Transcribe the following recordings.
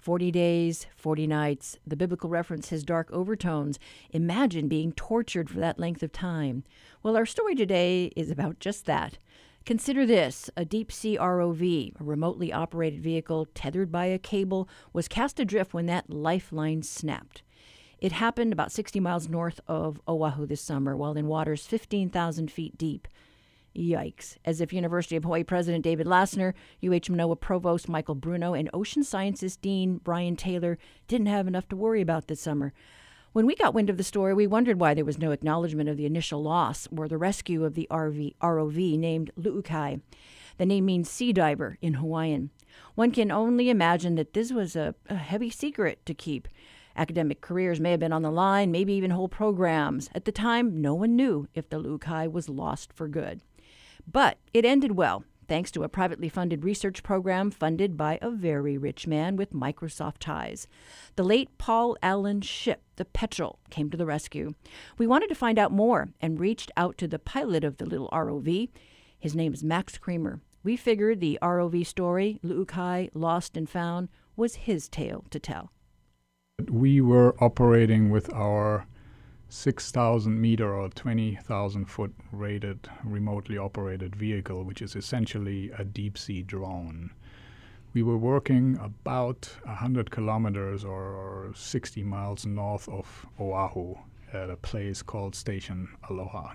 40 days, 40 nights. The biblical reference has dark overtones. Imagine being tortured for that length of time. Well, our story today is about just that. Consider this. A deep-sea ROV, a remotely operated vehicle tethered by a cable, was cast adrift when that lifeline snapped. It happened about 60 miles north of Oahu this summer, while in waters 15,000 feet deep. Yikes. As if University of Hawaii President David Lassner, UH Manoa Provost Michael Bruno, and Ocean Sciences Dean Brian Taylor didn't have enough to worry about this summer. When we got wind of the story, we wondered why there was no acknowledgement of the initial loss or the rescue of the ROV named Lu'ukai. The name means sea diver in Hawaiian. One can only imagine that this was a heavy secret to keep. Academic careers may have been on the line, maybe even whole programs. At the time, no one knew if the Lu'ukai was lost for good. But it ended well, thanks to a privately funded research program funded by a very rich man with Microsoft ties. The late Paul Allen's ship, the Petrel, came to the rescue. We wanted to find out more and reached out to the pilot of the little ROV. His name is Max Creamer. We figured the ROV story, Lu'ukai, Lost and Found, was his tale to tell. We were operating with our 6,000 meter or 20,000 foot rated remotely operated vehicle, which is essentially a deep sea drone. We were working about 100 kilometers or 60 miles north of Oahu at a place called Station Aloha.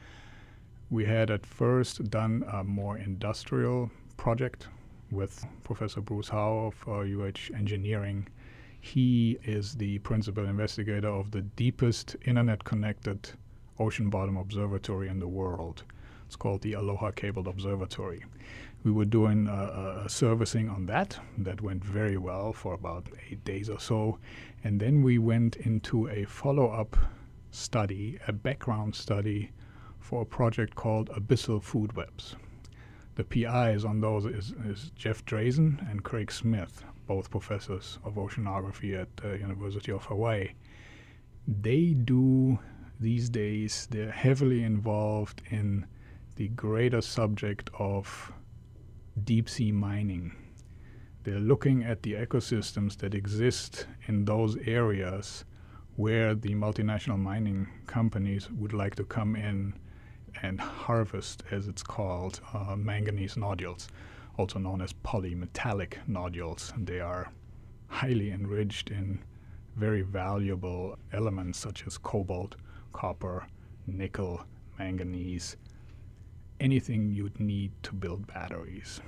We had at first done a more industrial project with Professor Bruce Howe of UH Engineering. He is the principal investigator of the deepest internet-connected ocean bottom observatory in the world. It's called the Aloha Cabled Observatory. We were doing a servicing on that. That went very well for about 8 days or so. And then we went into a follow-up study, a background study for a project called Abyssal Food Webs. The PIs on those is Jeff Drazen and Craig Smith, both professors of oceanography at the University of Hawaii. They do, these days, they're heavily involved in the greater subject of deep-sea mining. They're looking at the ecosystems that exist in those areas where the multinational mining companies would like to come in and harvest, as it's called, manganese nodules, also known as polymetallic nodules. They are highly enriched in very valuable elements such as cobalt, copper, nickel, manganese, anything you'd need to build batteries.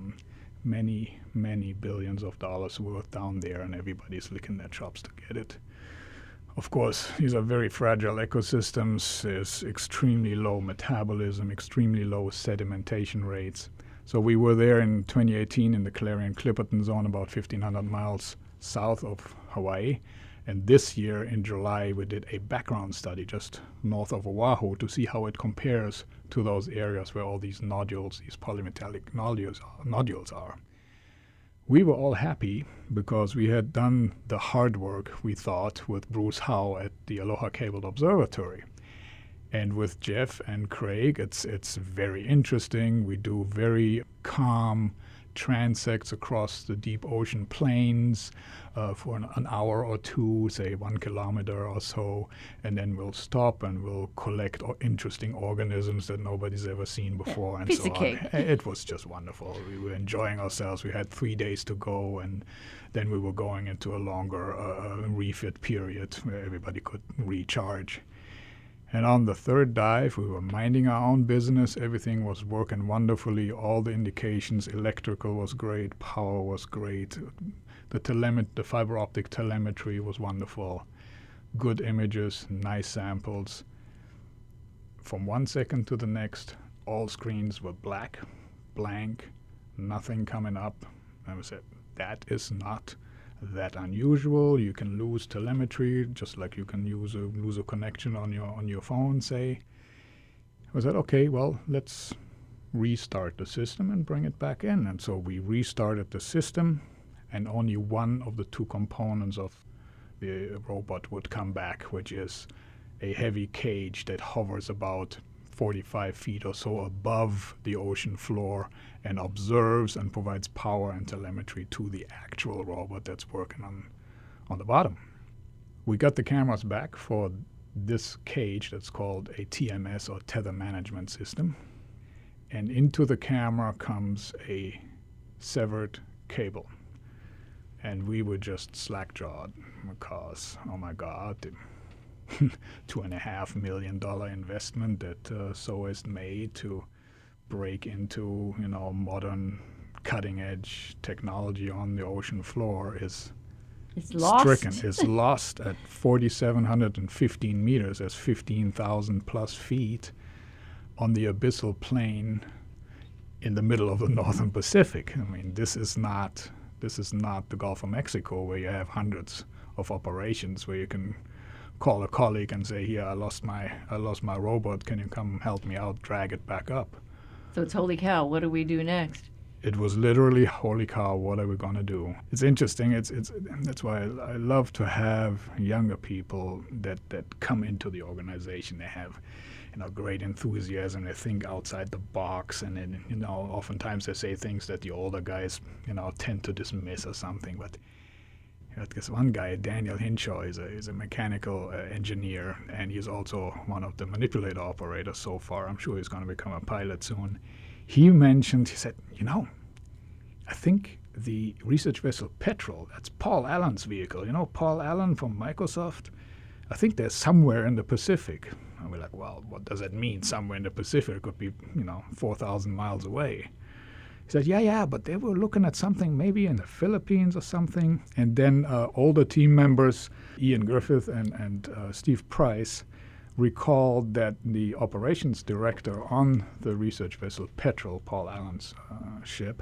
Many, many billions of dollars worth down there, and everybody's licking their chops to get it. Of course, these are very fragile ecosystems. There's extremely low metabolism, extremely low sedimentation rates. So we were there in 2018 in the Clarion-Clipperton zone, about 1,500 miles south of Hawaii. And this year in July, we did a background study just north of Oahu to see how it compares to those areas where all these nodules, these polymetallic nodules are. We were all happy because we had done the hard work, we thought, with Bruce Howe at the Aloha Cabled Observatory. And with Jeff and Craig, it's very interesting. We do very calm transects across the deep ocean plains for an hour or two, say 1 kilometer or so, and then we'll stop and we'll collect interesting organisms that nobody's ever seen before, and piece so of cake. on. It was just wonderful. We were enjoying ourselves. We had 3 days to go, and then we were going into a longer refit period where everybody could recharge. And on the third dive, we were minding our own business. Everything was working wonderfully. All the indications, electrical was great, power was great. The fiber optic telemetry was wonderful. Good images, nice samples. From 1 second to the next, all screens were blank, nothing coming up. And we said, that is not that unusual. You can lose telemetry just like you can lose a connection on your phone, say. I said, okay, well, let's restart the system and bring it back in. And so we restarted the system, and only one of the two components of the robot would come back, which is a heavy cage that hovers about 45 feet or so above the ocean floor and observes and provides power and telemetry to the actual robot that's working on the bottom. We got the cameras back for this cage that's called a TMS, or Tether Management System. And into the camera comes a severed cable. And we were just slack-jawed because, oh my God, the $2.5 million investment that SOAS made to break into, modern cutting-edge technology on the ocean floor is stricken. It's lost at 4,715 meters. That's 15,000 plus feet on the abyssal plain in the middle of the Northern Pacific. I mean, this is not the Gulf of Mexico, where you have hundreds of operations where you can call a colleague and say, "Here, I lost my robot. Can you come help me out, drag it back up?" So it's holy cow. What do we do next? It was literally, holy cow, what are we going to do? It's interesting. That's why I love to have younger people that come into the organization. They have, great enthusiasm. They think outside the box, and then, oftentimes they say things that the older guys, tend to dismiss or something. But this one guy, Daniel Hinshaw, is a mechanical engineer, and he's also one of the manipulator operators so far. I'm sure he's going to become a pilot soon. He said, I think the research vessel Petrel, that's Paul Allen's vehicle, Paul Allen from Microsoft, I think they're somewhere in the Pacific. And we're like, well, what does that mean, somewhere in the Pacific? It could be, 4,000 miles away. He said, yeah, but they were looking at something maybe in the Philippines or something. And then older team members, Ian Griffith and Steve Price, recalled that the operations director on the research vessel Petrel, Paul Allen's ship,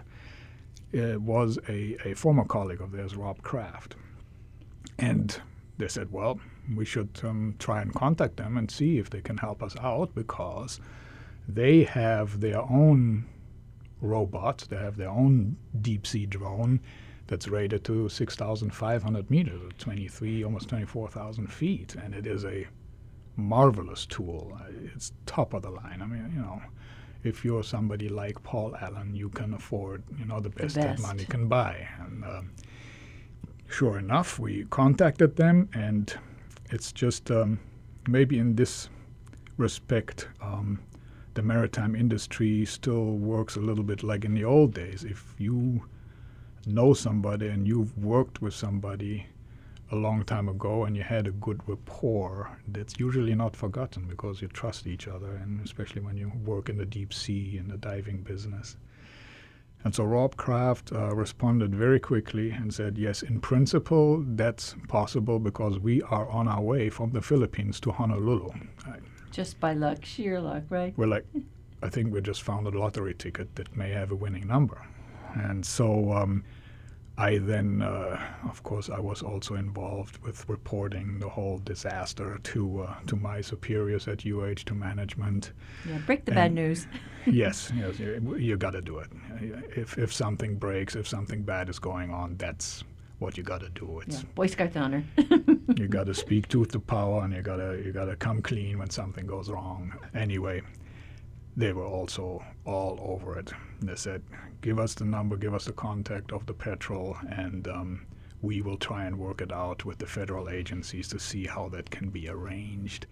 was a former colleague of theirs, Rob Kraft. And they said, well, we should try and contact them and see if they can help us out, because they have their own robots. They have their own deep-sea drone that's rated to 6,500 meters, or almost 24,000 feet. And it is a marvelous tool. It's top of the line. I mean, if you're somebody like Paul Allen, you can afford, the best that money can buy. And sure enough, we contacted them, and it's just maybe in this respect, the maritime industry still works a little bit like in the old days. If you know somebody and you've worked with somebody a long time ago and you had a good rapport, that's usually not forgotten, because you trust each other, and especially when you work in the deep sea, in the diving business. And so Rob Kraft responded very quickly and said, yes, in principle, that's possible, because we are on our way from the Philippines to Honolulu. Just by luck, sheer luck, right? We're like, I think we just found a lottery ticket that may have a winning number. And so I then, of course, I was also involved with reporting the whole disaster to my superiors at UH, to management. Yeah, break the bad news. yes, you got to do it. If something breaks, if something bad is going on, that's what you got to do. It's Boy Scout honor. You got to speak truth to power, and you got to come clean when something goes wrong. Anyway, they were also all over it. They said, give us the number, give us the contact of the Petrel, and we will try and work it out with the federal agencies to see how that can be arranged.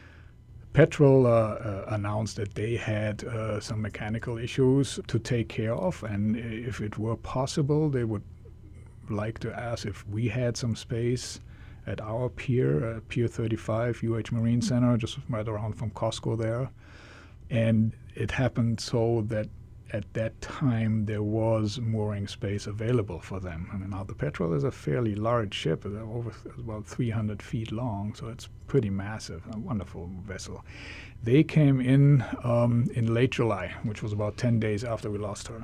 Petrel announced that they had some mechanical issues to take care of, and if it were possible, they would like to ask if we had some space at our pier, Pier 35, UH Marine Center, just right around from Costco there. And it happened so that at that time there was mooring space available for them. I mean, now the Petrel is a fairly large ship, over about 300 feet long, so it's pretty massive, a wonderful vessel. They came in late July, which was about 10 days after we lost her.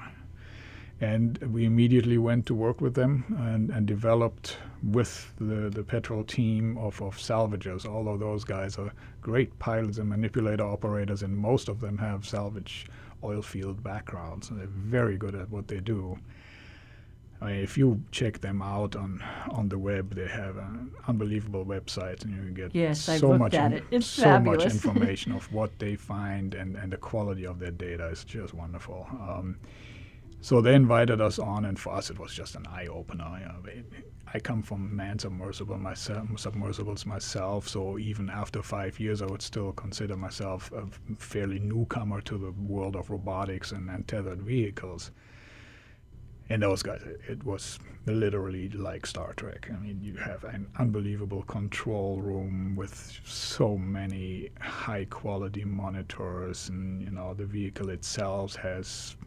And we immediately went to work with them and developed with the Petrel team of salvagers. All of those guys are great pilots and manipulator operators, and most of them have salvage oil field backgrounds. They're very good at what they do. I mean, if you check them out on the web, they have an unbelievable website, and you get Yes, I've so looked much at it. It's so fabulous. much information of what they find, and the quality of their data is just wonderful. So they invited us on, and for us it was just an eye opener. I come from manned submersibles myself, so even after 5 years, I would still consider myself a fairly newcomer to the world of robotics and tethered vehicles. And those guys, it was literally like Star Trek. I mean, you have an unbelievable control room with so many high-quality monitors, and the vehicle itself has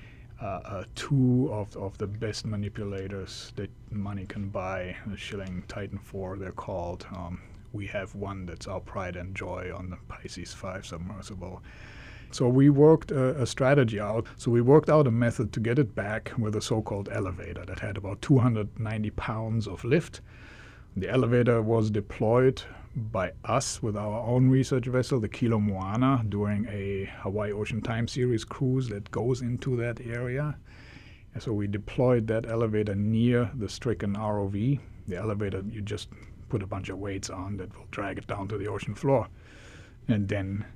two of the best manipulators that money can buy. The Schilling Titan IV, they're called. We have one that's our pride and joy on the Pisces 5 submersible. So we worked a strategy out. So we worked out a method to get it back with a so-called elevator that had about 290 pounds of lift. The elevator was deployed by us with our own research vessel, the Kilo Moana, during a Hawaii Ocean Time Series cruise that goes into that area. And so we deployed that elevator near the stricken ROV. The elevator, you just put a bunch of weights on that will drag it down to the ocean floor. And then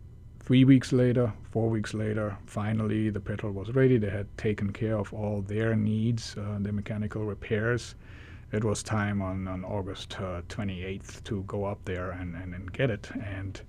3 weeks later, 4 weeks later, finally the Petrel was ready. They had taken care of all their needs, their mechanical repairs. It was time on August 28th to go up there and get it. And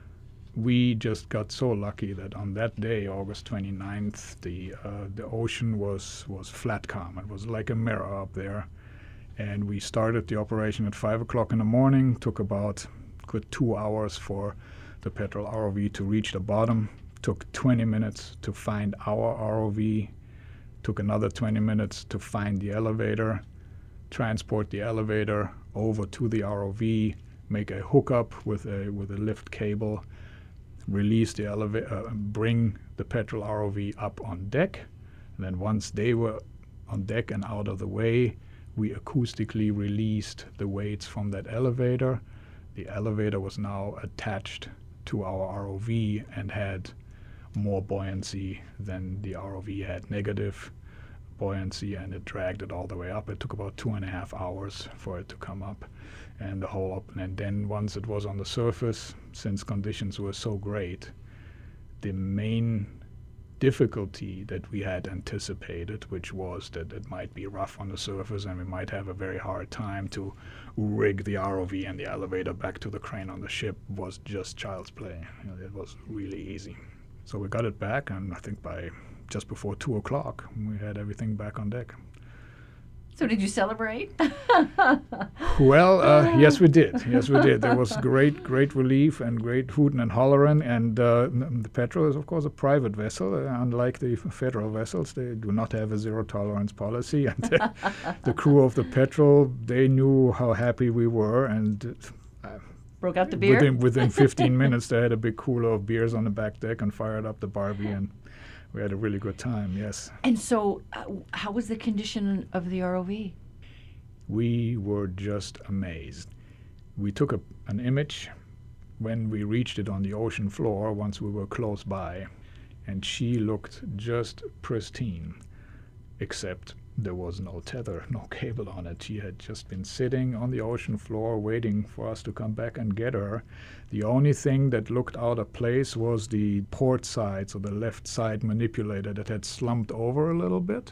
we just got so lucky that on that day, August 29th, the ocean was flat calm. It was like a mirror up there. And we started the operation at 5 o'clock in the morning. Took about good 2 hours for the Petrel ROV to reach the bottom. Took 20 minutes to find our ROV. Took another 20 minutes to find the elevator, transport the elevator over to the ROV, make a hookup with a lift cable, release the elevator, bring the Petrel ROV up on deck. And then once they were on deck and out of the way, we acoustically released the weights from that elevator. The elevator was now attached to our ROV and had more buoyancy than the ROV had, negative buoyancy, and it dragged it all the way up. It took about 2.5 hours for it to come up, and the whole up. And then once it was on the surface, since conditions were so great, the main difficulty that we had anticipated, which was that it might be rough on the surface and we might have a very hard time to rig the ROV and the elevator back to the crane on the ship, was just child's play. It was really easy. So we got it back, and I think by just before 2 o'clock, we had everything back on deck. So did you celebrate? Well, yes, we did. Yes, we did. There was great relief and great hooting and hollering. And the Petrel is, of course, a private vessel. Unlike the federal vessels, they do not have a zero-tolerance policy. And the crew of the Petrel, they knew how happy we were. And broke out the beer? Within 15 minutes, they had a big cooler of beers on the back deck and fired up the Barbie. And we had a really good time, yes. And so how was the condition of the ROV? We were just amazed. We took an image when we reached it on the ocean floor once we were close by, and she looked just pristine, except there was no tether, no cable on it. She had just been sitting on the ocean floor waiting for us to come back and get her. The only thing that looked out of place was the port side, so the left side manipulator that had slumped over a little bit.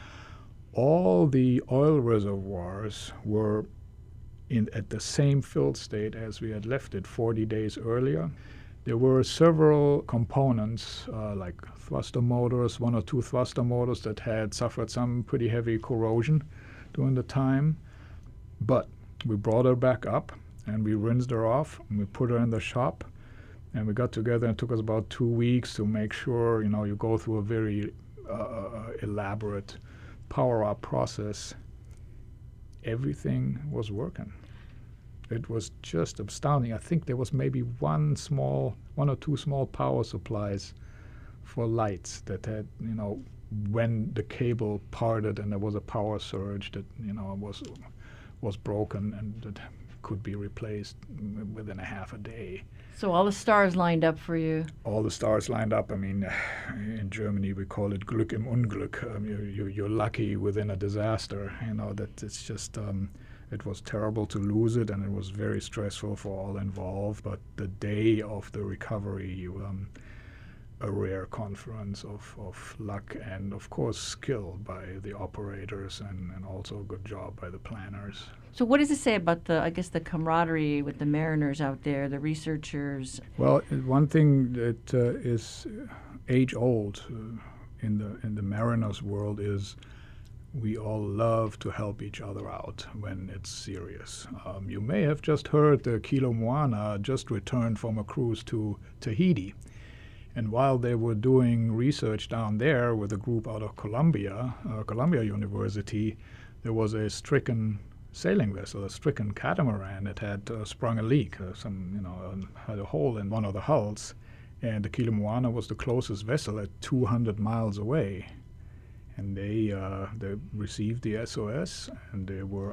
All the oil reservoirs were at the same filled state as we had left it 40 days earlier. There were several components, like thruster motors, 1 or 2 thruster motors that had suffered some pretty heavy corrosion during the time. But we brought her back up, and we rinsed her off, and we put her in the shop. And we got together, and it took us about 2 weeks to make sure, you go through a very elaborate power-up process. Everything was working. It was just astounding. I think there was maybe 1 or 2 small power supplies for lights that had, when the cable parted and there was a power surge that, was broken and that could be replaced within a half a day. So all the stars lined up for you. All the stars lined up. I mean, in Germany we call it Glück im Unglück. You're lucky within a disaster. That it's just. It was terrible to lose it, and it was very stressful for all involved. But the day of the recovery, a rare confluence of luck and, of course, skill by the operators, and also a good job by the planners. So what does it say about the camaraderie with the mariners out there, the researchers? Well, one thing that is age-old in the mariners' world is we all love to help each other out when it's serious. You may have just heard the Kilo Moana just returned from a cruise to Tahiti. And while they were doing research down there with a group out of Columbia University, there was a stricken sailing vessel, a stricken catamaran that had sprung a leak. Had a hole in one of the hulls. And the Kilo Moana was the closest vessel at 200 miles away. And they received the SOS, and they were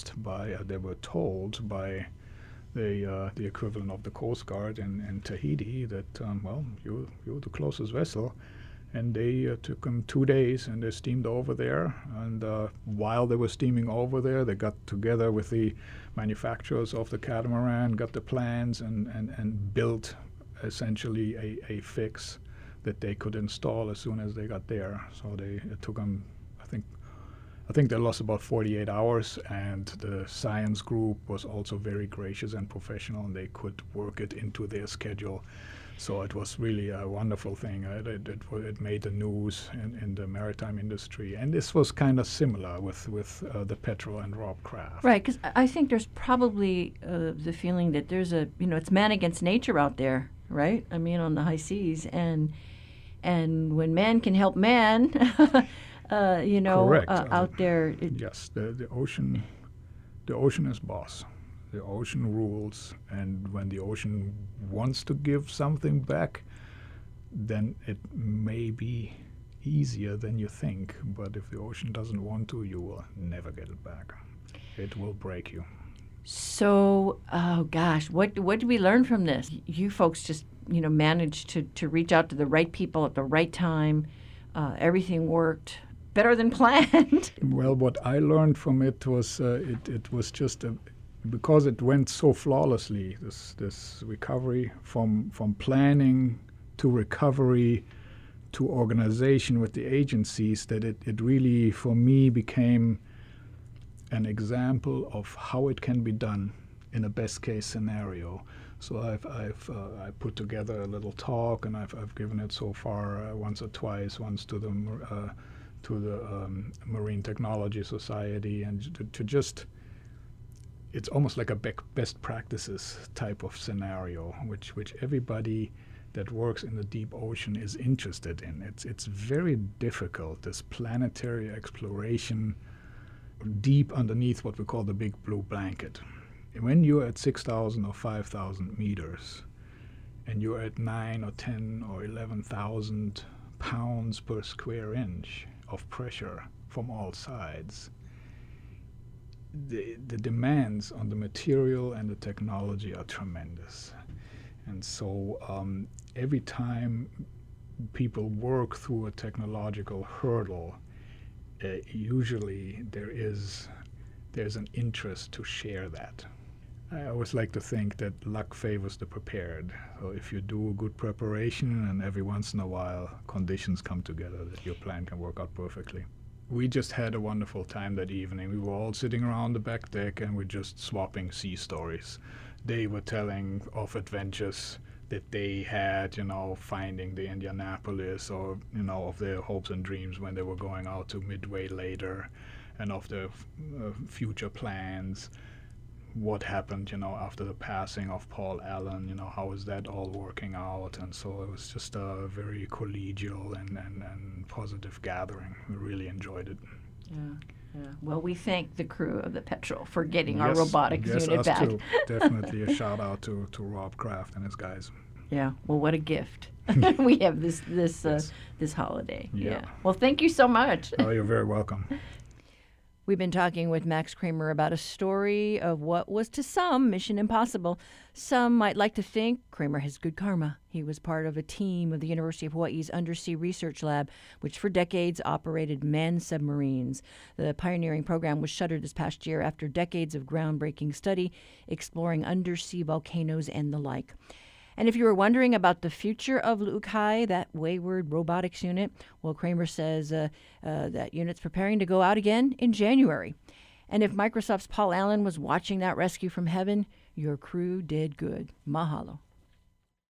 told by the equivalent of the Coast Guard in Tahiti that, you're the closest vessel. And they took them 2 days, and they steamed over there. And while they were steaming over there, they got together with the manufacturers of the catamaran, got the plans, and built essentially a fix that they could install as soon as they got there. So it took them, I think they lost about 48 hours, and the science group was also very gracious and professional, and they could work it into their schedule. So it was really a wonderful thing. It made the news in the maritime industry, and this was kind of similar with the Petrel and Rob Kraft. Right, because I think there's probably the feeling that there's it's man against nature out there, right? I mean, on the high seas, and when man can help man, Correct. out there. Yes, the ocean is boss. The ocean rules, and when the ocean wants to give something back, then it may be easier than you think. But if the ocean doesn't want to, you will never get it back. It will break you. So, oh gosh, what did we learn from this? You folks just managed to reach out to the right people at the right time. Everything worked better than planned. Well, what I learned from it was it was just because it went so flawlessly, this recovery from planning to recovery to organization with the agencies, that it really, for me, became an example of how it can be done in a best case scenario. So I put together a little talk, and I've given it so far once or twice, once to the Marine Technology Society, and to just, it's almost like a best practices type of scenario, which everybody that works in the deep ocean is interested in. It's very difficult, this planetary exploration deep underneath what we call the big blue blanket. When you're at 6,000 or 5,000 meters, and you're at 9 or 10 or 11,000 pounds per square inch of pressure from all sides, the demands on the material and the technology are tremendous. And so every time people work through a technological hurdle, usually there's an interest to share that. I always like to think that luck favors the prepared. So if you do a good preparation, and every once in a while conditions come together that your plan can work out perfectly. We just had a wonderful time that evening. We were all sitting around the back deck, and we're just swapping sea stories. They were telling of adventures that they had, finding the Indianapolis, or, of their hopes and dreams when they were going out to Midway later, and of their future plans. What happened, after the passing of Paul Allen, how is that all working out? And so it was just a very collegial and positive gathering. We really enjoyed it. Yeah. Well, we thank the crew of the Petrel for getting our robotics unit back. Yes, us too. Definitely a shout out to Rob Kraft and his guys. Yeah. Well, what a gift we have this holiday. Yeah. Well, thank you so much. Oh, you're very welcome. We've been talking with Max Kramer about a story of what was to some Mission Impossible. Some might like to think Kramer has good karma. He was part of a team of the University of Hawaii's Undersea Research Lab, which for decades operated manned submarines. The pioneering program was shuttered this past year after decades of groundbreaking study exploring undersea volcanoes and the like. And if you were wondering about the future of Lu'ukai, that wayward robotics unit, well, Kramer says that unit's preparing to go out again in January. And if Microsoft's Paul Allen was watching that rescue from heaven, your crew did good. Mahalo.